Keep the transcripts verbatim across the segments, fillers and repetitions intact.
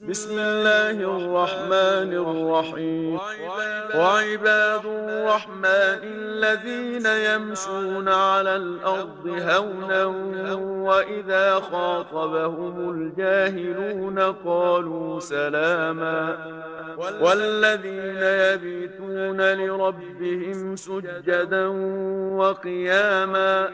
بسم الله الرحمن الرحيم. وعباد الرحمن الذين يمشون على الأرض هونا وإذا خاطبهم الجاهلون قالوا سلاما والذين يبيتون لربهم سجدا وقياما.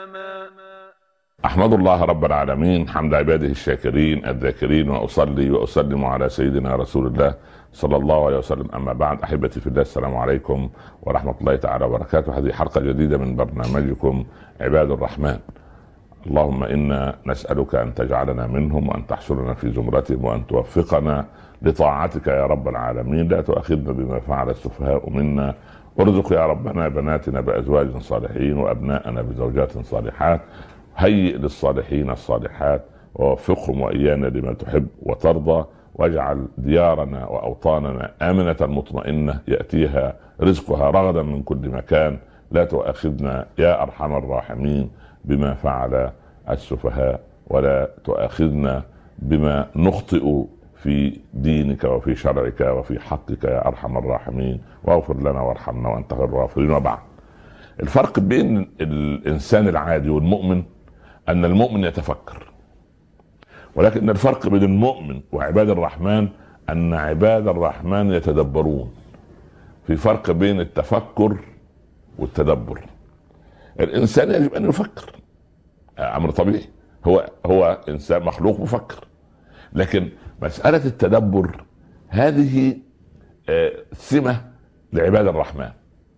أحمد الله رب العالمين حمد عباده الشاكرين الذاكرين، وأصلي وأسلم على سيدنا رسول الله صلى الله عليه وسلم. أما بعد، أحبتي في الله، السلام عليكم ورحمة الله تعالى وبركاته. هذه حلقة جديدة من برنامجكم عباد الرحمن. اللهم إنا نسألك أن تجعلنا منهم، وأن تحشرنا في زمرتهم، وأن توفقنا لطاعتك يا رب العالمين. لا تؤاخذنا بما فعل السفهاء منا، ارزق يا ربنا بناتنا بأزواج صالحين وأبناءنا بزوجات صالحات. هيئ للصالحين الصالحات ووفقهم وإيانا لما تحب وترضى، واجعل ديارنا وأوطاننا آمنة مطمئنة يأتيها رزقها رغدا من كل مكان. لا تؤاخذنا يا أرحم الراحمين بما فعل السفهاء، ولا تؤاخذنا بما نخطئ في دينك وفي شرعك وفي حقك يا أرحم الراحمين، واغفر لنا وارحمنا وأنت خير الغافرين. وبعد، الفرق بين الإنسان العادي والمؤمن أن المؤمن يتفكر، ولكن الفرق بين المؤمن وعباد الرحمن أن عباد الرحمن يتدبرون. في فرق بين التفكر والتدبر. الإنسان يجب أن يفكر، أمر طبيعي، هو هو إنسان مخلوق مفكر، لكن مسألة التدبر هذه سمة لعباد الرحمن.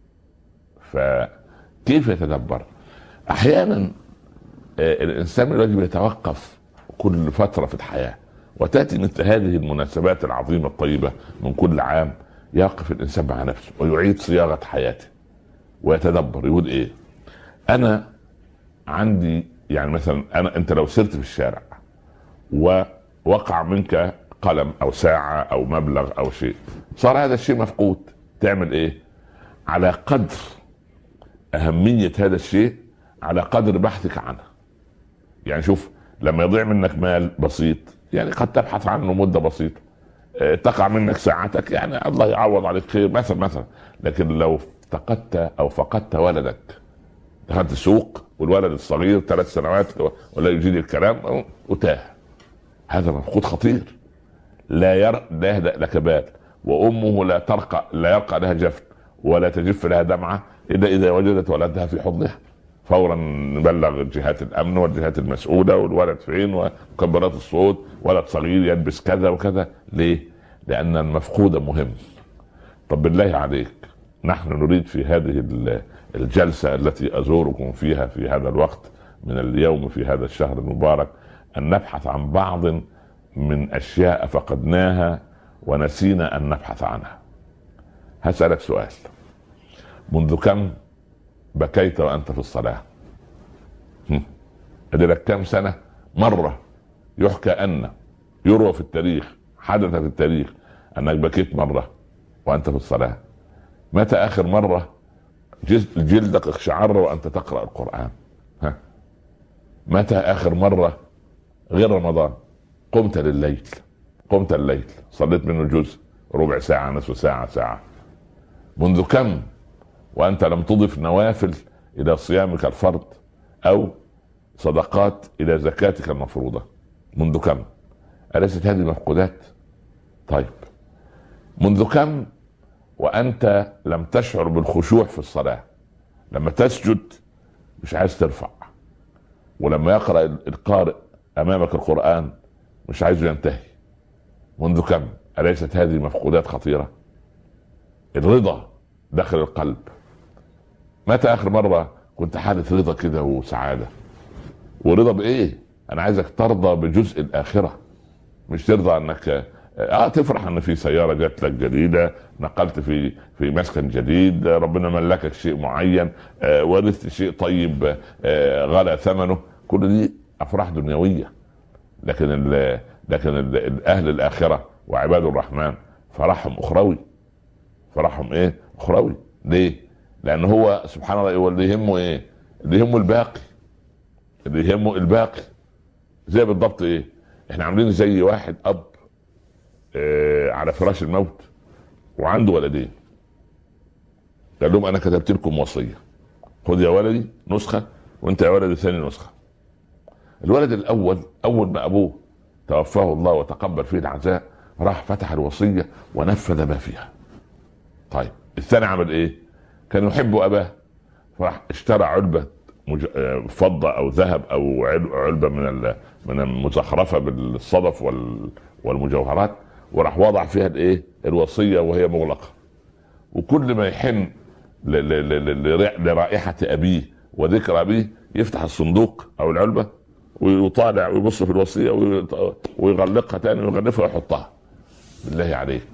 فكيف يتدبر؟ أحيانا الإنسان يجب يتوقف كل فترة في الحياة، وتأتي مثل هذه المناسبات العظيمة الطيبة من كل عام، يقف الإنسان مع نفسه ويعيد صياغة حياته ويتدبر. يقول إيه؟ أنا عندي، يعني مثلا أنا أنت لو سرت في الشارع ووقع منك قلم أو ساعة أو مبلغ أو شيء، صار هذا الشيء مفقود، تعمل إيه؟ على قدر أهمية هذا الشيء على قدر بحثك عنه. يعني شوف، لما يضيع منك مال بسيط يعني قد تبحث عنه مدة بسيطة، اه تقع منك ساعتك يعني الله يعوض عليك خير مثلا مثلا لكن لو افتقدت او فقدت ولدك، دخلت السوق والولد الصغير ثلاث سنوات ولا يجيد الكلام وتاه، هذا مفقود خطير. لا ير... لا يهدأ لك بال، وامه لا ترقى لا يرقى لها جفن ولا تجف لها دمعة الا اذا وجدت ولدها في حضنها. فورا نبلغ جهات الامن والجهات المسؤوله، والولد فين، ومكبرات الصوت، ولد صغير يلبس كذا وكذا. ليه؟ لان المفقود مهم. طب بالله عليك، نحن نريد في هذه الجلسه التي ازوركم فيها في هذا الوقت من اليوم في هذا الشهر المبارك ان نبحث عن بعض من اشياء فقدناها ونسينا ان نبحث عنها. هسألك سؤال: منذ كم بكيت وأنت في الصلاة؟ أدرك كم سنة مرة يحكى أن يروى في التاريخ، حدث في التاريخ أنك بكيت مرة وأنت في الصلاة؟ متى آخر مرة جلدك اقشعر وأنت تقرأ القرآن؟ ها؟ متى آخر مرة غير رمضان قمت لليل قمت الليل صليت منه جزء، ربع ساعة، نصف ساعة، ساعة؟ منذ كم وأنت لم تضف نوافل إلى صيامك الفرض أو صدقات إلى زكاتك المفروضة؟ منذ كم؟ أليست هذه مفقودات؟ طيب، منذ كم وأنت لم تشعر بالخشوع في الصلاة؟ لما تسجد مش عايز ترفع، ولما يقرأ القارئ أمامك القرآن مش عايز ينتهي. منذ كم؟ أليست هذه مفقودات خطيرة؟ الرضا داخل القلب، متى آخر مرة كنت حالة رضا كده وسعادة؟ ورضا بإيه؟ أنا عايزك ترضى بجزء الآخرة، مش ترضى أنك آه تفرح أن في سيارة جات لك جديدة، نقلت في في مسكن جديد، ربنا ملكك شيء معين، آه ورثت شيء طيب آه غلى ثمنه. كل دي أفراح دنيوية، لكن ال لكن ال أهل الآخرة وعباد الرحمن فرحهم أخروي. فرحهم إيه؟ أخروي. ليه؟ لأن هو سبحان الله هو اللي يهمه إيه؟ اللي يهمه الباقي، اللي يهمه الباقي. زي بالضبط إيه؟ إحنا عاملين زي واحد أب آه على فراش الموت وعنده ولدين، قال لهم انا كتبت لكم وصيه، خذ يا ولدي نسخه وانت يا ولدي ثاني نسخه. الولد الاول اول ما ابوه توفاه الله وتقبل فيه العزاء راح فتح الوصيه ونفذ ما فيها. طيب الثاني عمل ايه؟ كان يحب اباه، فراح اشترى علبه مج... فضه او ذهب او علبه من ال... من المزخرفه بالصدف وال... والمجوهرات، وراح وضع فيها الايه؟ الوصيه وهي مغلقه. وكل ما يحن ل... ل... ل... لرائحه ابيه وذكر ابيه يفتح الصندوق او العلبه ويطالع ويبص في الوصيه ويغلقها تاني ويغلفها ويحطها. بالله عليك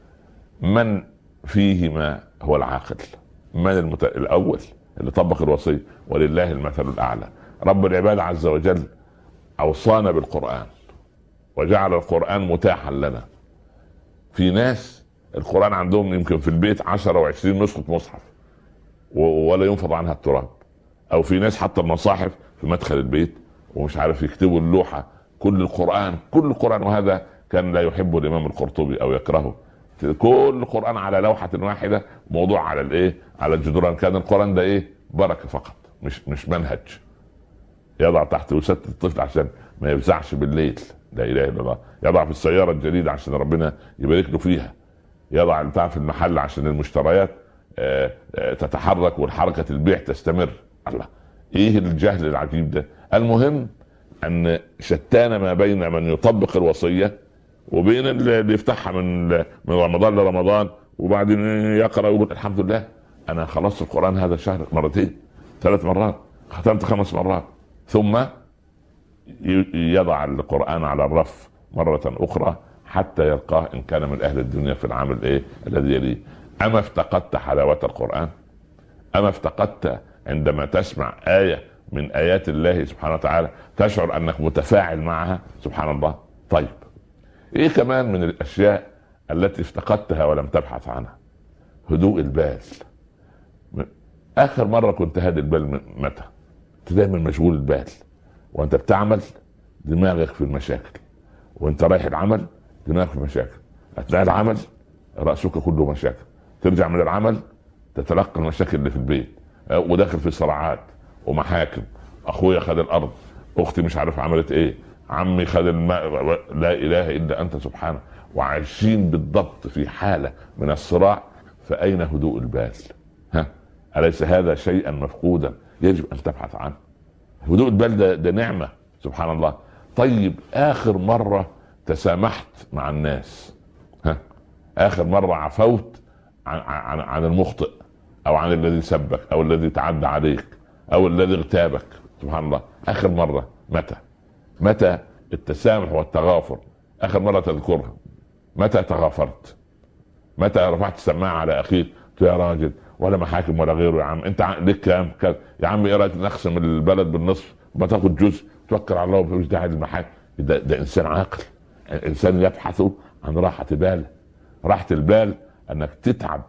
من فيهما هو العاقل؟ من المت... الاول اللي طبق الوصيه؟ ولله المثل الاعلى. رب العباد عز وجل اوصانا بالقران وجعل القران متاحا لنا. في ناس القران عندهم يمكن في البيت عشرة وعشرين نسخه مصحف ولا ينفض عنها التراب، او في ناس حتى المصاحف في مدخل البيت ومش عارف يكتبوا اللوحه كل القران كل القران. وهذا كان لا يحبه الامام القرطبي او يكرهه. كل القران على لوحه واحده موضوع على الايه؟ على الجدران. كان القران ده ايه؟ بركه فقط، مش مش منهج يضع تحت وسط الطفل عشان ما يفزعش بالليل. لا اله الا الله. يضع في السياره الجديده عشان ربنا يبارك له فيها. يضع بتاع في المحل عشان المشتريات آآ آآ تتحرك والحركه البيع تستمر. الله، ايه الجهل العجيب ده؟ المهم ان شتان ما بين من يطبق الوصيه وبين اللي يفتحها من من رمضان لرمضان وبعدين يقرا ويقول الحمد لله انا خلصت القران هذا الشهر مرتين ثلاث مرات، ختمت خمس مرات، ثم يضع القران على الرف مره اخرى حتى يلقاه ان كان من اهل الدنيا في العام الايه الذي يليه. اما افتقدت حلاوه القران؟ اما افتقدت عندما تسمع ايه من ايات الله سبحانه وتعالى تشعر انك متفاعل معها؟ سبحان الله. طيب ايه كمان من الاشياء التي افتقدتها ولم تبحث عنها؟ هدوء البال. اخر مره كنت هادئ البال متى؟ انت دايما مشغول البال، وانت بتعمل دماغك في المشاكل، وانت رايح العمل دماغك في المشاكل، اثناء العمل راسك كله مشاكل، ترجع من العمل تتلقى المشاكل اللي في البيت وداخل في صراعات ومحاكم. اخويا خد الارض، اختي مش عارف عملت ايه، عمي خد الماء، لا اله الا انت سبحانه. وعايشين بالضبط في حاله من الصراع. فاين هدوء البال؟ ها، اليس هذا شيئا مفقودا يجب ان تبحث عنه؟ هدوء البال ده, ده نعمه سبحان الله. طيب اخر مره تسامحت مع الناس؟ ها، اخر مره عفوت عن, عن, عن المخطئ او عن الذي سبك او الذي تعدى عليك او الذي اغتابك؟ سبحان الله. اخر مره متى؟ متى التسامح والتغافر اخر مره تذكرها؟ متى تغافرت؟ متى رفعت السماعه على اخيك يا راجل ولا محاكم ولا غيره؟ يا عم انت لك كام كذا؟ يا عم ايه رايك نقسم البلد بالنصف وما تاخد جزء؟ توكل على الله ومش داعي للمحاكم. ده, ده انسان عاقل، انسان يبحث عن راحه بال. راحه البال انك تتعب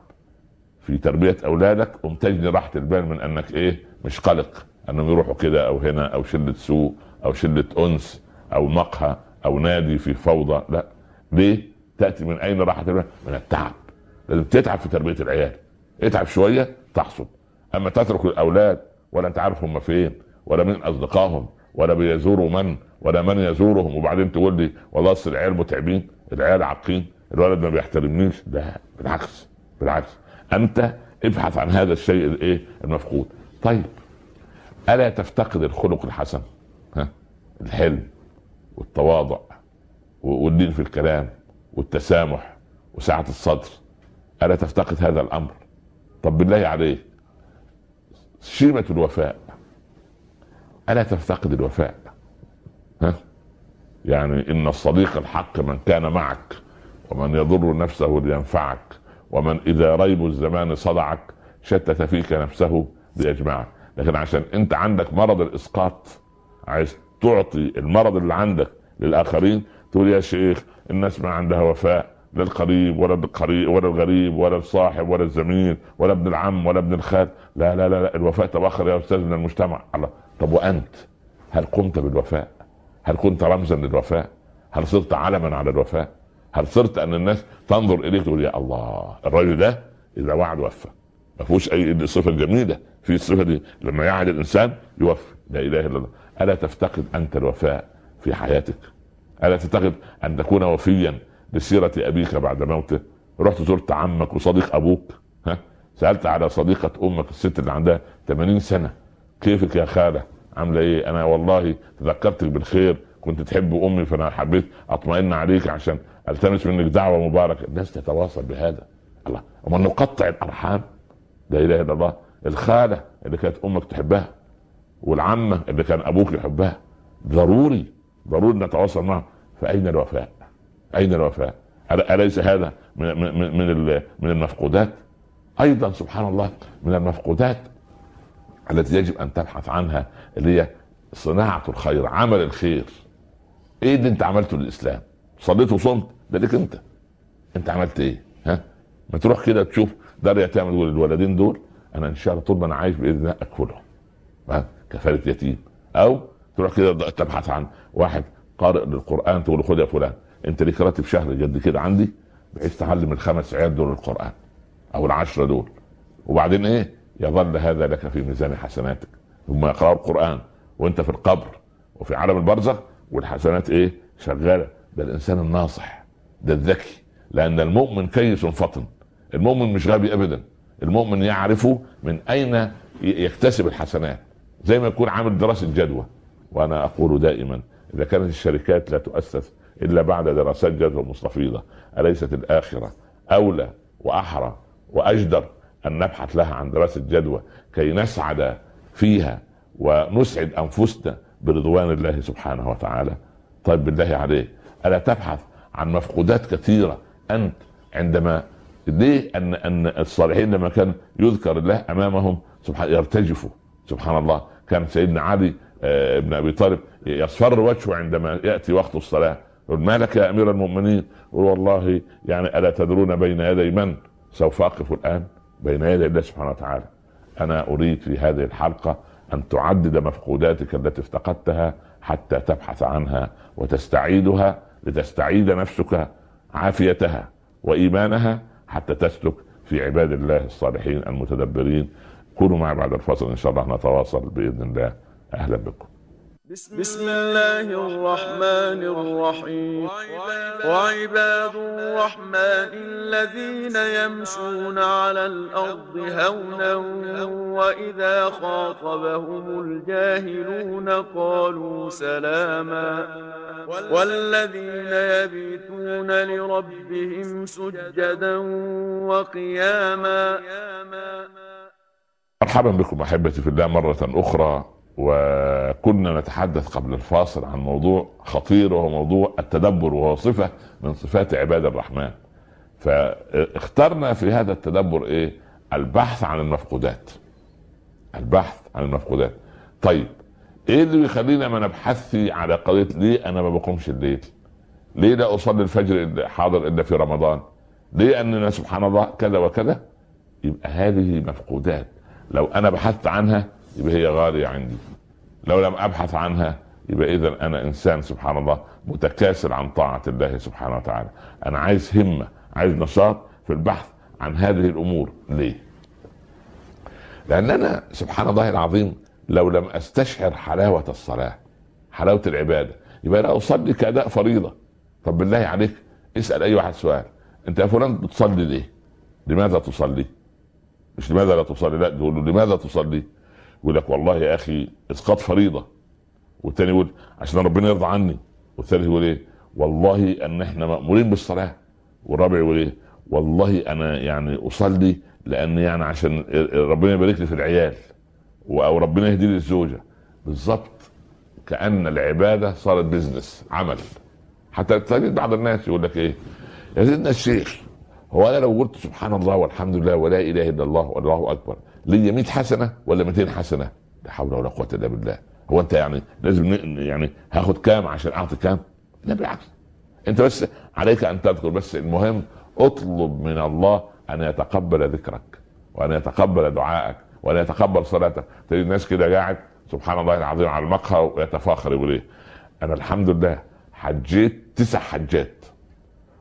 في تربيه اولادك ومتجني راحه البال من انك ايه؟ مش قلق انهم يروحوا كده او هنا او شله سوء او شله انس او مقهى او نادي في فوضى. لا، ليه؟ تاتي من اين راحه البال؟ من التعب. لازم تتعب في تربيه العيال، اتعب شويه تحصل. اما تترك الاولاد ولا انت عارف هم فين ولا من اصدقائهم ولا بيزوروا من ولا من يزورهم، وبعدين تقول لي والله اصل العيال متعبين، العيال عاقين، الولد ما بيحترمنيش. لا بالعكس، بالعكس، انت ابحث عن هذا الشيء الايه المفقود. طيب الا تفتقد الخلق الحسن؟ ها، الحلم والتواضع والدين في الكلام والتسامح وسعة الصدر؟ الا تفتقد هذا الامر؟ طب بالله عليك شيمة الوفاء، الا تفتقد الوفاء؟ ها، يعني ان الصديق الحق من كان معك ومن يضر نفسه لينفعك ومن اذا ريب الزمان صدعك شتت فيك نفسه ليجمعك. لكن عشان انت عندك مرض الاسقاط عايز تعطي المرض اللي عندك للاخرين، تقول يا شيخ الناس ما عندها وفاء، لا القريب ولا القريب ولا الغريب ولا الصاحب ولا الزميل ولا ابن العم ولا ابن الخال. لا لا لا, لا. الوفاء تبخر يا استاذ من المجتمع. الله. طب وانت هل قمت بالوفاء؟ هل كنت رمزا للوفاء؟ هل صرت علما على الوفاء؟ هل صرت ان الناس تنظر اليك تقول يا الله الرجل ده اذا وعد وفى؟ ما فيهوش اي صفه جميله في الصفه دي، لما يعد الانسان يوفي. لا اله الا الله. الا تفتقد انت الوفاء في حياتك؟ الا تفتقد ان تكون وفيا لسيره ابيك بعد موته؟ رحت زرت عمك وصديق ابوك، ها سالت على صديقه امك الست اللي عندها ثمانين سنه، كيفك يا خاله؟ عامله ايه؟ انا والله تذكرتك بالخير، كنت تحب امي فانا حبيت اطمئن عليك عشان التمس منك دعوه مباركه. الناس تتواصل بهذا. الله، وما نقطع الارحام؟ لا اله الا الله. الخاله اللي كانت امك تحبها والعمه اللي كان ابوك يحبها، ضروري ضروري نتواصل معهم. فاين الوفاء؟ اين الوفاء؟ اليس هذا من من من من المفقودات؟ ايضا سبحان الله من المفقودات التي يجب ان تبحث عنها اللي هي صناعه الخير، عمل الخير. ايه اللي انت عملته للاسلام؟ صليت وصمت، ده ليك انت. انت عملت ايه؟ ها ما تروح كده تشوف دار يتامى تقول الولدين دول انا ان شاء الله طول ما انا عايش باذن الله اكفلهم كفاله يتيم. او تروح كده تبحث عن واحد قارئ للقران تقول له خد يا فلان انت ليك راتب شهر قد كده عندي بحيث تعلم الخمس عيال دول القران او العشره دول، وبعدين ايه يظل هذا لك في ميزان حسناتك. ثم يقرأ القرآن وانت في القبر وفي عالم البرزخ والحسنات ايه شغالة. ده الانسان الناصح، ده الذكي. لان المؤمن كيس فطن، المؤمن مش غبي ابدا. المؤمن يعرف من اين يكتسب الحسنات، زي ما يكون عامل دراسة جدوى. وانا اقول دائما اذا كانت الشركات لا تؤسس الا بعد دراسات جدوى مستفيضة، اليست الاخرة اولى واحرى واجدر ان نبحث لها عن دراسة جدوى كي نسعد فيها ونسعد انفسنا برضوان الله سبحانه وتعالى؟ طيب بالله عليك الا تبحث عن مفقودات كثيرة انت عندما ليه ان ان الصالحين لما كان يذكر الله امامهم سبحان يرتجفوا. سبحان الله، كان سيدنا علي ابن ابي طالب يصفر وجهه عندما ياتي وقت الصلاه، يقول ما لك يا امير المؤمنين؟ يقول والله يعني الا تدرون بين يدي من سوف اقف الان؟ بين يدي الله سبحانه وتعالى. انا اريد في هذه الحلقه ان تعدد مفقوداتك التي افتقدتها حتى تبحث عنها وتستعيدها، لتستعيد نفسك عافيتها وايمانها حتى تسلك في عباد الله الصالحين المتدبرين. كونوا معي بعد الفصل ان شاء الله نتواصل باذن الله. اهلا بكم. بسم الله الرحمن الرحيم. وعباد الرحمن الذين يمشون على الأرض هونا وإذا خاطبهم الجاهلون قالوا سلاما والذين يبيتون لربهم سجدا وقياما. مرحبا بكم احبتي في الله مرة اخرى. وكنا نتحدث قبل الفاصل عن موضوع خطير وهو موضوع التدبر، وهو صفة من صفات عباد الرحمن. فاخترنا في هذا التدبر ايه؟ البحث عن المفقودات. البحث عن المفقودات. طيب ايه اللي بيخلينا ما نبحث على قضية ليه انا ما بقومش الليل؟ ليه لا اصلي الفجر حاضر الا في رمضان؟ ليه اننا سبحان الله كذا وكذا؟ يبقى هذه مفقودات لو انا بحثت عنها يبقى هي غالية عندي، لو لم ابحث عنها يبقى اذا انا انسان سبحان الله متكاسل عن طاعة الله سبحانه وتعالى. انا عايز همة، عايز نشاط في البحث عن هذه الامور. ليه؟ لان انا سبحان الله العظيم لو لم استشعر حلاوة الصلاة، حلاوة العبادة، يبقى لا اصلي كأداء فريضة. طب بالله عليك اسأل اي واحد سؤال، انت يا فلان بتصلي ليه؟ لماذا تصلي؟ مش لماذا لا تصلي، لا تقول له لماذا تصلي؟ يقول لك والله يا اخي اسقاط فريضة. والتاني يقول عشان ربنا يرضى عني. والثالث يقول ايه؟ والله ان احنا مأمورين بالصلاة. والرابع يقول ايه؟ والله انا يعني اصلي لان يعني عشان ربنا يبارك لي في العيال، او ربنا يهدي لي الزوجة. بالظبط كأن العبادة صارت بيزنس، عمل. حتى تجد بعض الناس يقول لك ايه يا سيدنا الشيخ، هو انا لو قلت سبحان الله والحمد لله ولا اله الا الله والله اكبر ليا مية حسنه ولا مئتين حسنه؟ لا حول ولا قوه الا بالله. هو انت يعني لازم يعني هاخد كام عشان اعطي كام؟ لا بالعكس، انت بس عليك ان تذكر. بس المهم اطلب من الله ان يتقبل ذكرك وان يتقبل دعائك وان يتقبل صلاتك. تجد الناس كده قاعد سبحان الله العظيم على المقهى ويتفاخر يقول ايه؟ انا الحمد لله حجيت تسع حجات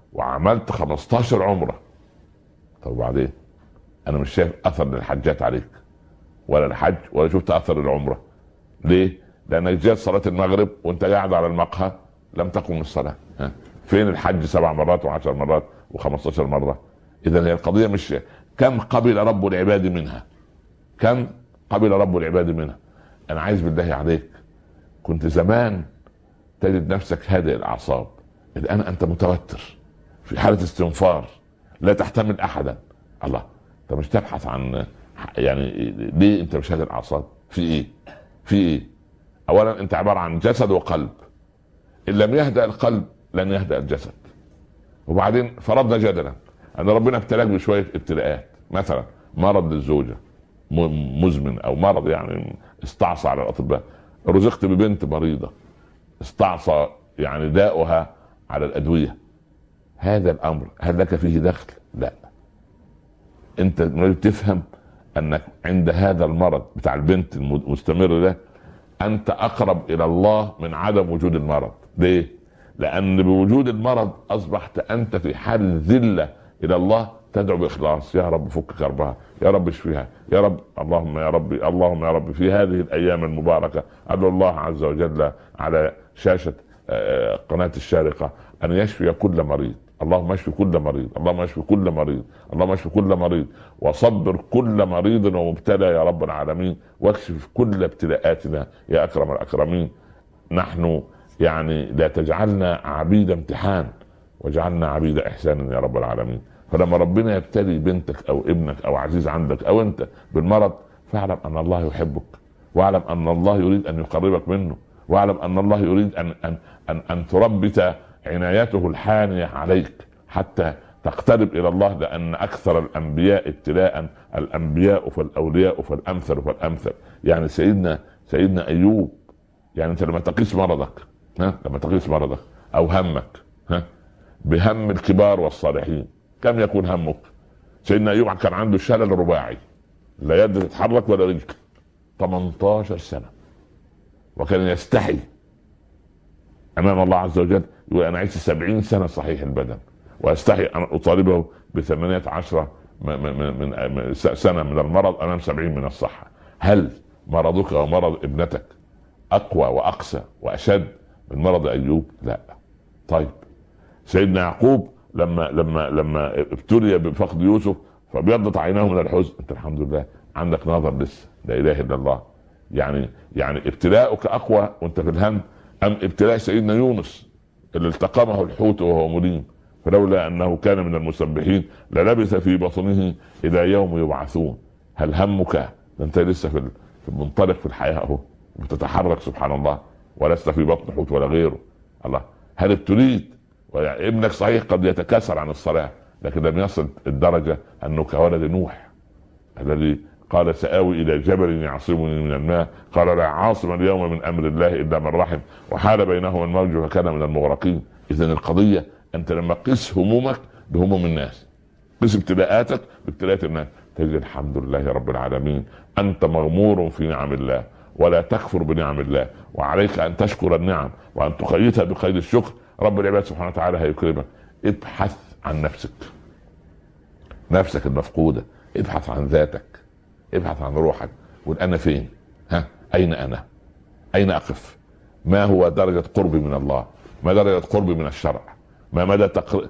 وعملت خمستاشر عمره. طب وبعدين؟ انا مش شايف اثر للحجات عليك ولا الحج ولا شفت اثر العمره. ليه؟ لانك جات صلاه المغرب وانت قاعد على المقهى لم تقم من الصلاه. ها؟ فين الحج سبع مرات وعشر مرات وخمستاشر مره؟ اذا هي القضيه مش كم قبل رب العباد منها، كم قبل رب العباد منها. انا عايز بالله عليك، كنت زمان تجد نفسك هادئ الاعصاب، الان انت متوتر في حاله استنفار لا تحتمل احدا. الله، انت مش تبحث عن يعني ليه انت مش هادئ الاعصاب؟ في ايه؟ في ايه؟ اولا انت عباره عن جسد وقلب، ان لم يهدأ القلب لن يهدأ الجسد. وبعدين فرضنا جدلا ان ربنا ابتلاك بشويه ابتلاءات، مثلا مرض للزوجه مزمن او مرض يعني استعصى على الاطباء، رزقت ببنت مريضه استعصى يعني داؤها على الادويه، هذا الامر هل لك فيه دخل؟ لا. انت تفهم انك عند هذا المرض بتاع البنت المستمر ده انت اقرب الى الله من عدم وجود المرض. ليه؟ لان بوجود المرض اصبحت انت في حال ذله الى الله، تدعو باخلاص، يا رب فك كربها، يا رب اشفيها، يا رب اللهم يا ربي اللهم يا رب في هذه الايام المباركه ادعو الله عز وجل على شاشه قناه الشارقه ان يشفي كل مريض، اللهم اشفي كل مريض، اللهم اشفي كل مريض، اللهم اشفي كل مريض، وصبر كل مريض ومبتلى يا رب العالمين، واكشف كل ابتلاءاتنا يا اكرم الاكرمين. نحن يعني لا تجعلنا عبيد امتحان، واجعلنا عبيد احسان يا رب العالمين. فلما ربنا يبتلي بنتك او ابنك او عزيز عندك او انت بالمرض، فاعلم ان الله يحبك، واعلم ان الله يريد ان يقربك منه، واعلم ان الله يريد ان ان ان, أن تربت عنايته الحانية عليك حتى تقترب الى الله، لان اكثر الانبياء ابتلاء الانبياء فالاولياء فالامثل فالامثل. يعني سيدنا سيدنا ايوب، يعني انت لما تقيس مرضك ها لما تقيس مرضك او همك ها بهم الكبار والصالحين، كم يكون همك؟ سيدنا ايوب كان عنده شلل رباعي، لا يد تتحرك ولا رجل، ثمانية عشر سنة، وكان يستحي امام الله عز وجل يقول انا عشت سبعين سنة صحيح البدن، واستحي ان اطالبه بثمانية عشر من سنة من المرض امام سبعين من الصحة. هل مرضك ومرض ابنتك اقوى واقسى واشد من مرض ايوب؟ لا. طيب سيدنا يعقوب لما لما لما ابتلي بفقد يوسف فبيضت عيناه من الحزن، انت الحمد لله عندك نظر لسه، لا اله الا الله. يعني يعني ابتلاؤك اقوى وانت في الهم ام ابتلاء سيدنا يونس اللي التقمه الحوت وهو مليم، فلولا انه كان من المسبحين للبث في بطنه الى يوم يبعثون. هل همك؟ انت لسه في في المنطلق في الحياه اهو، بتتحرك سبحان الله، ولست في بطن حوت ولا غيره. الله، هل ابتليت؟ ابنك صحيح قد يتكاسل عن الصلاه، لكن لم يصل الدرجه انه كولد نوح الذي قال سآوي الى جبل يعصمني من الماء، قال لا عاصم اليوم من امر الله الا من رحم، وحال بينهما الموج فكان من المغرقين. اذا القضيه انت لما قس همومك بهموم الناس، قس ابتلاءاتك بابتلاءات الناس، تجد الحمد لله رب العالمين انت مغمور في نعم الله، ولا تكفر بنعم الله، وعليك ان تشكر النعم وان تقيدها بقيد الشكر. رب العباد سبحانه وتعالى هيكرمك. ابحث عن نفسك، نفسك المفقودة، ابحث عن ذاتك، ابحث عن روحك، قول انا فين؟ ها اين انا؟ اين اقف؟ ما هو درجة قربي من الله؟ ما درجة قربي من الشرع؟ ما مدى تقر...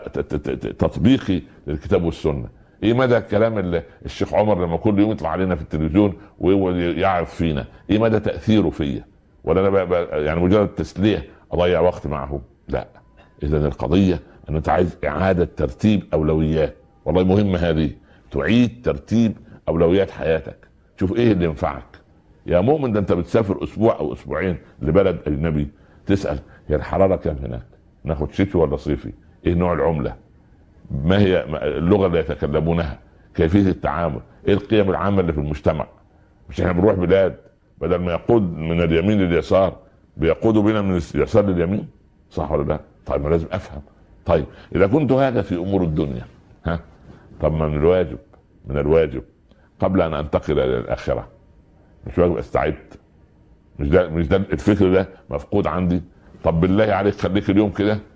تطبيقي للكتاب والسنة؟ ايه مدى الكلام اللي الشيخ عمر لما كل يوم يطلع علينا في التلفزيون ويعرض فينا، ايه مدى تأثيره فيا؟ ولا انا بقى بقى يعني مجرد تسلية اضيع وقت معه؟ لا. اذا القضية ان انت عايز اعادة ترتيب اولويات، والله مهمة هذه، تعيد ترتيب اولويات حياتك. شوف ايه اللي ينفعك يا مؤمن. ده انت بتسافر اسبوع او اسبوعين لبلد اجنبي، تسأل هي الحرارة كم هناك؟ ناخد شتوي ولا صيفي؟ ايه نوع العملة؟ ما هي اللغة اللي يتكلمونها؟ كيفية التعامل؟ ايه القيم العامة اللي في المجتمع؟ مش احنا بنروح بلاد بدل ما يقود من اليمين لليسار بيقودوا بنا من اليسار لليمين، صح ولا لا؟ طيب ما لازم افهم. طيب اذا كنت هذا في امور الدنيا، ها طب من الواجب من الواجب قبل ان انتقل الى الاخره، مش واجب استعد؟ مش ده مش ده الفكر ده مفقود عندي؟ طب بالله عليك خليك اليوم كده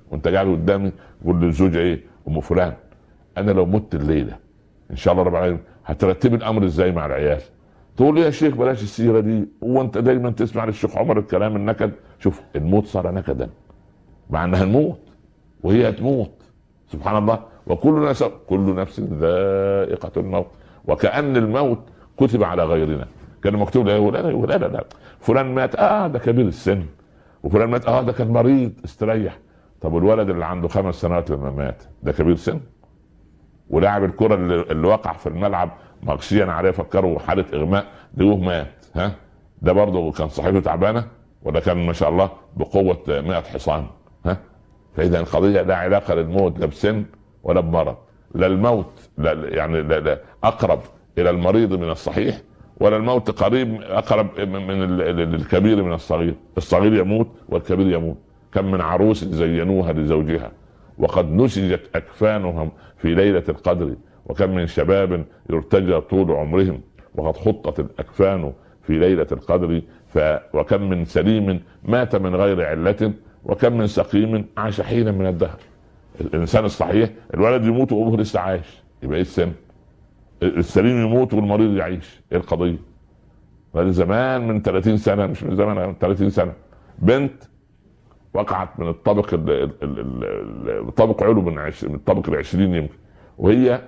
وانت قاعد قدامي تقول للزوجه ايه؟ ام فلان انا لو مت الليله ان شاء الله رب العالمين هترتب الامر ازاي مع العيال؟ تقول لي يا شيخ بلاش السيره دي، وانت دايما تسمع للشيخ عمر الكلام النكد. شوف الموت صار نكدا، مع انها نموت وهي تموت سبحان الله. وكل نفس كل نفس ذائقه الموت، وكأن الموت كتب على غيرنا. كان مكتوب له لا لا لا لا فلان مات اه ده كبير السن، وفلان مات اه ده كان مريض استريح. طب والولد اللي عنده خمس سنوات لما مات ده كبير سن؟ ولاعب الكرة اللي, اللي وقع في الملعب مغشيا عليه فكروا حالة اغماء لقوه مات، ها ده برضه كان صحته تعبانة ولا كان ما شاء الله بقوة مئة حصان؟ ها فاذا القضية لا علاقة للموت لا بسن ولا بمرض. لا الموت لا يعني لا لا اقرب الى المريض من الصحيح، ولا الموت قريب اقرب من الكبير من الصغير. الصغير يموت والكبير يموت. كم من عروس زينوها لزوجها وقد نسجت اكفانهم في ليلة القدر، وكم من شباب يرتجى طول عمرهم وقد خطت الاكفان في ليلة القدر. ف... وكم من سليم مات من غير علة، وكم من سقيم عاش حينا من الدهر. الانسان الصحيح الولد يموت وابوه لسه عايش، يبقى ايه السن؟ السليم يموت والمريض يعيش، ايه القضيه؟ هذا زمان من ثلاثين سنه، مش من زمان، من ثلاثين سنه بنت وقعت من الطابق الطابق علو من الطابق العشرين يمكن، وهي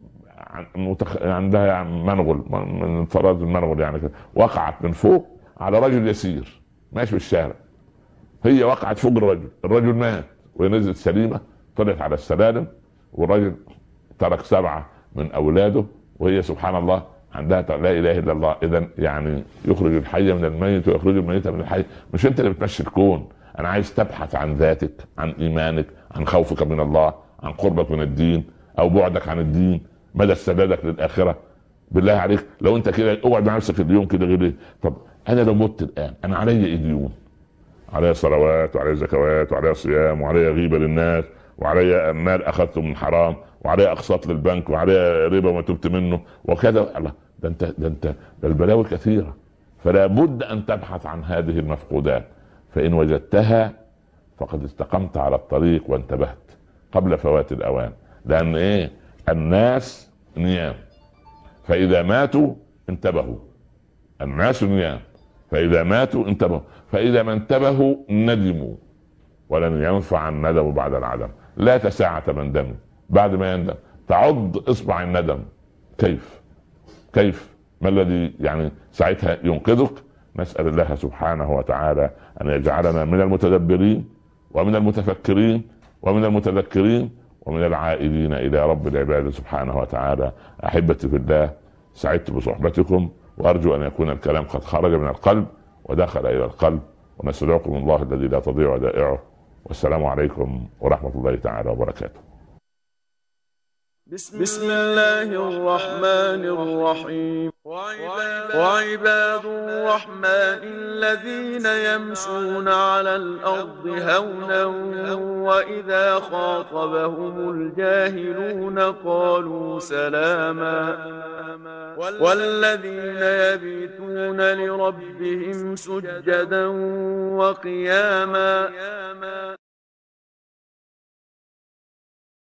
عندها منغل من فراغ المنغل يعني كده، وقعت من فوق على رجل يسير ماشي في الشارع. هي وقعت فوق الرجل، الرجل مات وهي نزلت سليمه، طلعت على السلالم، والرجل ترك سبعه من اولاده، وهي سبحان الله عندها لا اله الا الله. اذا يعني يخرج الحي من الميت ويخرج الميت من الحي. مش انت اللي بتمشي الكون. انا عايز تبحث عن ذاتك، عن ايمانك، عن خوفك من الله، عن قربك من الدين او بعدك عن الدين، مدى استعدادك للاخره. بالله عليك لو انت كده اقعد مع نفسك اليوم كده غير ايه؟ طب انا لو مت الان انا علي ايه ديون؟ علي صلوات وعلي زكوات وعلي صيام وعلي غيبه للناس وعلي مال اخذته من حرام وعليه اقساط للبنك وعليه ربا وما تبت منه وكذا. الله ده انت ده انت ده البلاوي كثيره. فلا بد ان تبحث عن هذه المفقودات، فان وجدتها فقد استقمت على الطريق وانتبهت قبل فوات الاوان. لان ايه؟ الناس نيام فاذا ماتوا انتبهوا. الناس نيام فاذا ماتوا انتبهوا، فاذا ما انتبهوا ندموا، ولن ينفع الندم بعد العدم. لا تساعة من دم بعد ما يندم، تعض اصبع الندم. كيف كيف ما الذي يعني ساعتها ينقذك؟ نسأل الله سبحانه وتعالى ان يجعلنا من المتدبرين ومن المتفكرين ومن المتذكرين ومن العائدين الى رب العباد سبحانه وتعالى. احبتي في الله، سعدت بصحبتكم، وارجو ان يكون الكلام قد خرج من القلب ودخل الى القلب، ونستودعكم الله الذي لا تضيع ودائعه، والسلام عليكم ورحمة الله تعالى وبركاته. بسم الله الرحمن الرحيم. وعباد الرحمن الذين يمشون على الأرض هونا وإذا خاطبهم الجاهلون قالوا سلاما. والذين يبيتون لربهم سجدا وقياما